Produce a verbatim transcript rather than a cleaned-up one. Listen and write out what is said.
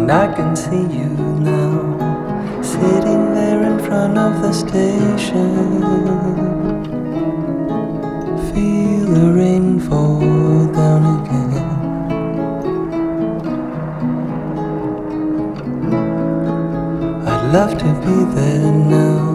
And I can see you now, sitting there in front of the station. Feel the rain fall down again. I'd love to be there now,